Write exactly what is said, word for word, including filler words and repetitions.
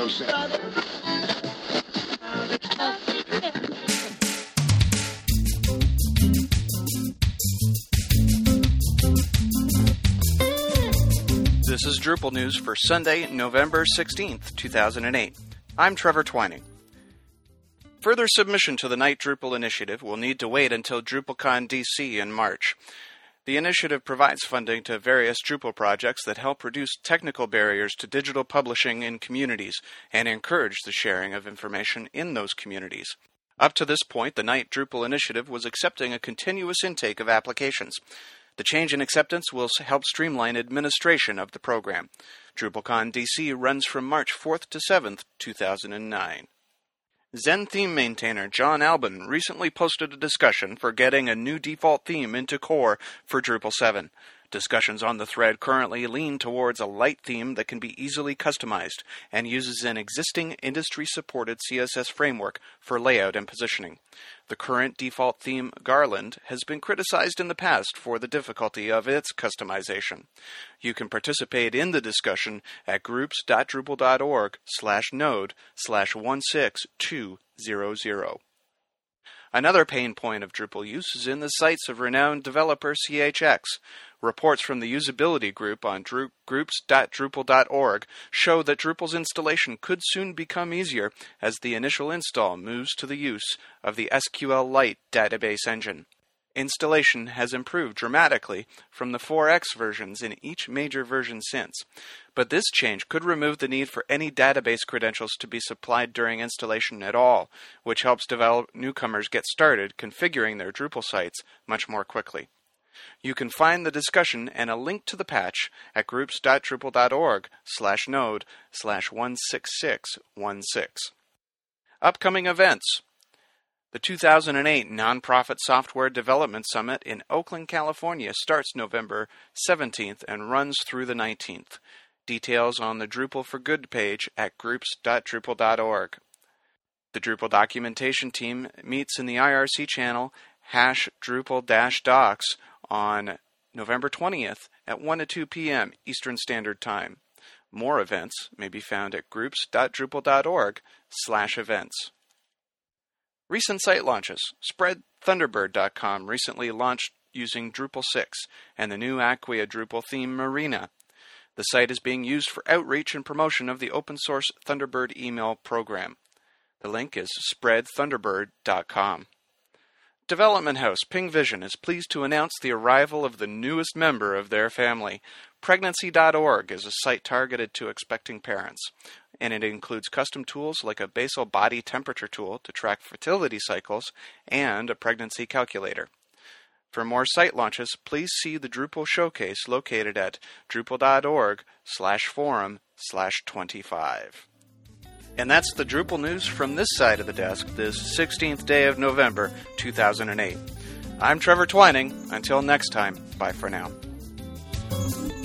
This is Drupal News for Sunday, November sixteenth, two thousand eight. I'm Trevor Twining. Further submission to the Knight Drupal initiative will need to wait until DrupalCon D C in March. The initiative provides funding to various Drupal projects that help reduce technical barriers to digital publishing in communities and encourage the sharing of information in those communities. Up to this point, the Knight Drupal initiative was accepting a continuous intake of applications. The change in acceptance will help streamline administration of the program. DrupalCon D C runs from March fourth to seventh, two thousand nine. Zen theme maintainer John Albin recently posted a discussion for getting a new default theme into core for Drupal seven. Discussions on the thread currently lean towards a light theme that can be easily customized and uses an existing industry-supported C S S framework for layout and positioning. The current default theme, Garland, has been criticized in the past for the difficulty of its customization. You can participate in the discussion at groups.drupal.org slash node slash one six two zero zero. Another pain point of Drupal use is in the sites of renowned developer C H X. Reports from the usability group on dru- groups.drupal dot org show that Drupal's installation could soon become easier as the initial install moves to the use of the S Q L Lite database engine. Installation has improved dramatically from the four X versions in each major version since, but this change could remove the need for any database credentials to be supplied during installation at all, which helps develop newcomers get started configuring their Drupal sites much more quickly. You can find the discussion and a link to the patch at groups.drupal.org slash node slash one six six one six. Upcoming events. The two thousand eight Nonprofit Software Development Summit in Oakland, California starts November seventeenth and runs through the nineteenth. Details on the Drupal for Good page at groups.drupal dot org. The Drupal documentation team meets in the I R C channel hash Drupal-docs on November twentieth at one to two p.m. Eastern Standard Time. More events may be found at groups.drupal.org slash events. Recent site launches. Spread Thunderbird dot com recently launched using Drupal six and the new Acquia Drupal theme Marina. The site is being used for outreach and promotion of the open-source Thunderbird email program. The link is spread thunderbird dot com. Development house Ping Vision is pleased to announce the arrival of the newest member of their family. Pregnancy dot org is a site targeted to expecting parents, and it includes custom tools like a basal body temperature tool to track fertility cycles and a pregnancy calculator. For more site launches, please see the Drupal showcase located at drupal.org slash forum slash 25. And that's the Drupal news from this side of the desk, this sixteenth day of November, two thousand eight. I'm Trevor Twining. Until next time, bye for now.